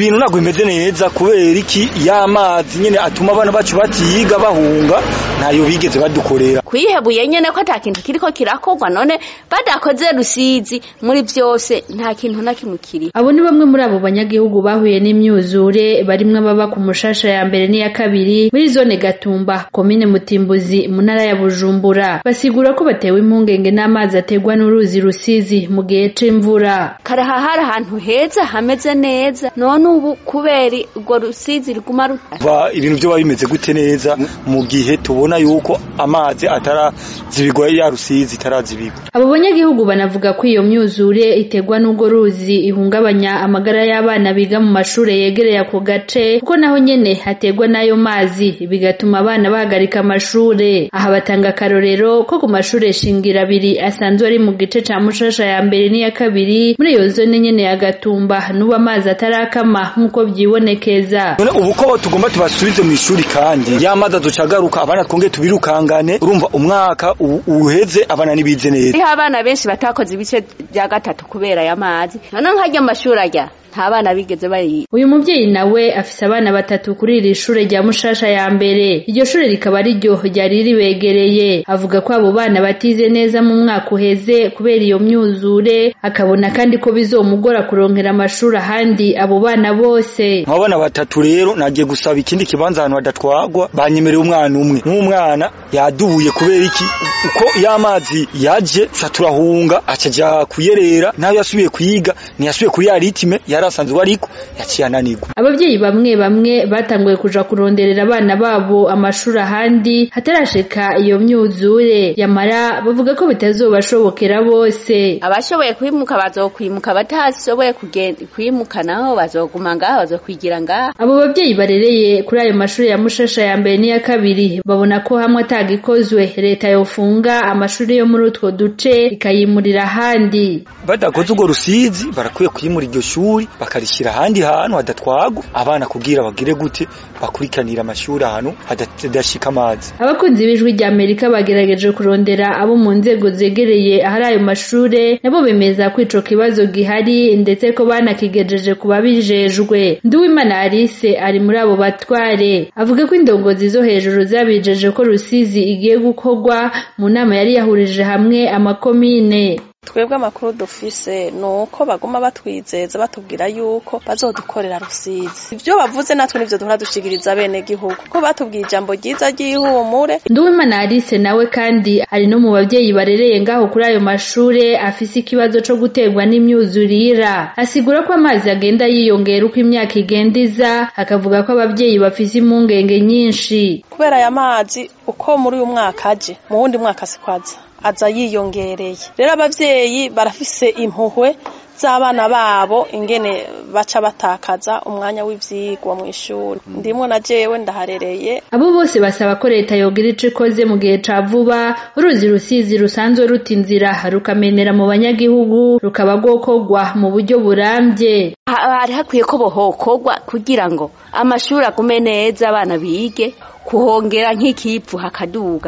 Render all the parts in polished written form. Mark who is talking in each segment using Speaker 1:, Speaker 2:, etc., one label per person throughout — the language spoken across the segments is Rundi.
Speaker 1: ibintu ntabwo bimeze neza kubera iki y'amazi nyene atuma abana bacu batiga bahunga ntayo bigeze badukorera
Speaker 2: kwihebuye nyene ko atakintu kiriko kirakorwa none badakoze Rusizi muri byose nta kintu na kimwe kiri.
Speaker 3: Abo ni bamwe muri abo banyagihugu bahuye n'imyuzure barimwe baba ku Mushasha ya mbere n'iya kabiri muri zone Gatumba komine Mutimbuzi mu ntara ya Bujumbura basigura ko batewe impungenge n'amazi ategwa n'uruzi Rusizi mu gihe c'imvura.
Speaker 2: Karahahara ahantu heza hameze neza none ubu kubera ubwo Rusizi riguma ruta
Speaker 1: ibintu byo bimeze gute neza mu gihe tubona yuko amazi atarazibigwa ya Rusizi tarazibigwa.
Speaker 3: Abo banyagihugu banavuga ko iyo myuzure itegwa n'ubwo ruzi ihungabanya amagara y'abana biga mu mashure yegereye ako gace kuko naho nyene hategwa nayo mazi bigatuma abana bahagarika amashure. Aha batanga karorero ko ku mashure shingira abiri asanzwe ari mu gice ca Mushasha ya mbere n'iya kabiri muri iyo zone nyene ya Gatumba n'ubu amazi atarakama nk'uko vyibonekeza.
Speaker 1: Ubu ko tugomba tubasubize mu ishuri kandi y'amazi aducagaruka abana twonge tubirukangane urumva umwaka uheze abana nibize neza.
Speaker 2: Abana benshi batakoze ibice bya gatatu kubera y'amazi none nkajya amashuri ajya nta bana bigeze bari.
Speaker 3: Uyu muvyeyi nawe afise abana batatu kuri iri shure rya Mushasha ya mbere. Iryo shure rikaba riryo ryari ribegereye. Avuga ko abo bana batize neza mu mwaka uheze kubera iyo myuzure akabona kandi ko bizomugora kuronkera amashuri ahandi abo bana bose.
Speaker 1: Abana batatu rero nagiye gusaba ikindi kibanza ahantu hadatwagwa banyemereye umwana umwe. N'umwana yadubuye kubera iki uko y'amazi yaje turahunga acaja kuyerera nayo yasubiye kwiga ntiyasubiye kuri ya ritime yarasanzwe ariko yaciye ananirwa.
Speaker 3: Abavyeyi bamwe batanguye kuja kuronderera abana babo amashuri ahandi hatarashika iyo myuzure yamara bavuga ko bitazobashobokera bose.
Speaker 2: Abashoboye kwimuka bazokwimuka batashoboye kwimuka naho bazoguma ngaho bazokwigira ngaho.
Speaker 3: Abo bavyeyi barereye kuri ayo mashuri ya Mushasha ya mbere n'iya kabiri babona ko hamwe atagikozwe leta yofunga amashuri yo muri utwo duce ikayimurira ahandi.
Speaker 1: Badakoze ubwo Rusizi barakwiye kwimura iryo shuri bakarishira ahandi hantu hadatwagwa abana kugira bagire gute bakurikanira amashuri ahantu hadashika amazi.
Speaker 3: Abakunzi b'Ijwi rya Amerika bagerageje kurondera abo mu nzego zegereye ahari ayo mashure nabo bemeza ko ico kibazo gihari ndetse ko banakigejeje kubabijejwe. Nduwimana Alice ari muri abo batware avuga ko indongozi zo hejuru zabijeje ko Rusizi igiye gukorwa mu nama yari yahurije hamwe amakomine.
Speaker 4: Twebwe amakuru dufise nuko baguma batwizeza batubwira yuko bazodukorera Rusizi. Ivyo bavuze natwe nivyo duhora dushigiriza bene gihugu ko batubwiye ijambo ryiza ry'ihumure.
Speaker 3: Nduwimana Alice nawe kandi ari no mu bavyeyi barereye ngaho kuri ayo mashure afise ikibazo co gutegwa n'imyuzurira. Asigura ko amazi agenda yiyongera uko imyaka igenda iza akavuga ko abavyeyi bafise impungenge nyinshi.
Speaker 4: Kubera aya mazi uko muri uyu mwaka aje mu wundi mwaka sikwaza aza yiyongereye. Rero abavyeyi barafise impuhwe z'abana babo ingene baca batakaza umwanya w'ivyigwa mu ishuri. Ndimwe na jewe ndaharereye.
Speaker 3: Abo bose basaba ko leta yogira ico ikoze mu gihe ca vuba uruzi Rusizi rusanzwe ruta inzira rukamenera mu banyagihugu rukaba rwokorwa mu buryo burambye.
Speaker 2: Hari hakwiye ko bohokorwa kugira ngo amashuri agume neza abana bige kuhongera nk'ikipfu hakaduga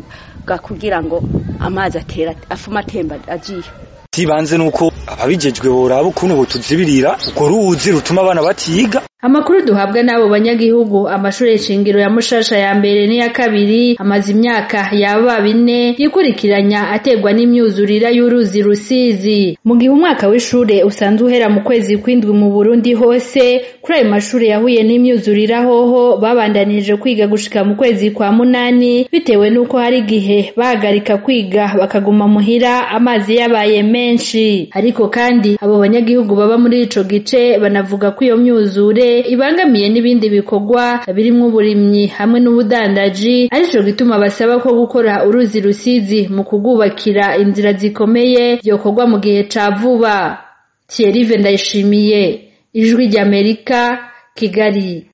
Speaker 2: kugira ngo amazi atera afuma atemba agiye.
Speaker 1: Tibanze nuko ababijejwe boraba ukuntu botuzibirira uko ruzi rutuma abana batiga.
Speaker 3: Amakuru duhabwa n'abo banyagihugu amashure shingiro ya Mushasha ya mbere n'iya kabiri amaze imyaka yaba 4 yikurikiranya ategwa n'imyuzurira y'uruzi Rusizi. Mu gihe umwaka w'ishure usanzwe uhera mu kwezi kw'indwi mu Burundi hose kuri ayo mashure yahuye n'imyuzurira hoho babandanije kwiga gushika mu kwezi kwa 8 bitewe nuko hari gihe bahagarika kwiga bakaguma muhira amazi yabaye menshi. Ariko kandi abo banyagihugu baba muri ico gice banavuga ko iyo myuzure ibangamiye n'ibindi bikorwa birimwo uburimyi hamwe n'ubudandaji arico gituma basaba ko gukora uruzi Rusizi mu kugubakira inzira zikomeye yokorwa mu gihe ca vuba. Thierry Ndayishimiye, Ijwi rya Amerika, Kigali.